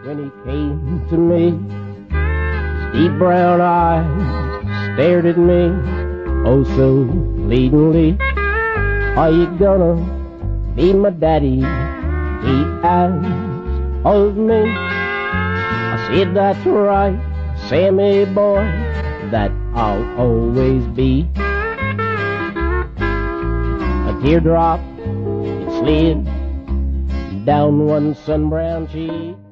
when he came to me. His deep brown eyes stared at me, oh so pleadingly. Are you gonna be my daddy? He asked of me. I said, that's right, Sammy boy, that I'll always be. A teardrop, it slid down one sun-brown cheek.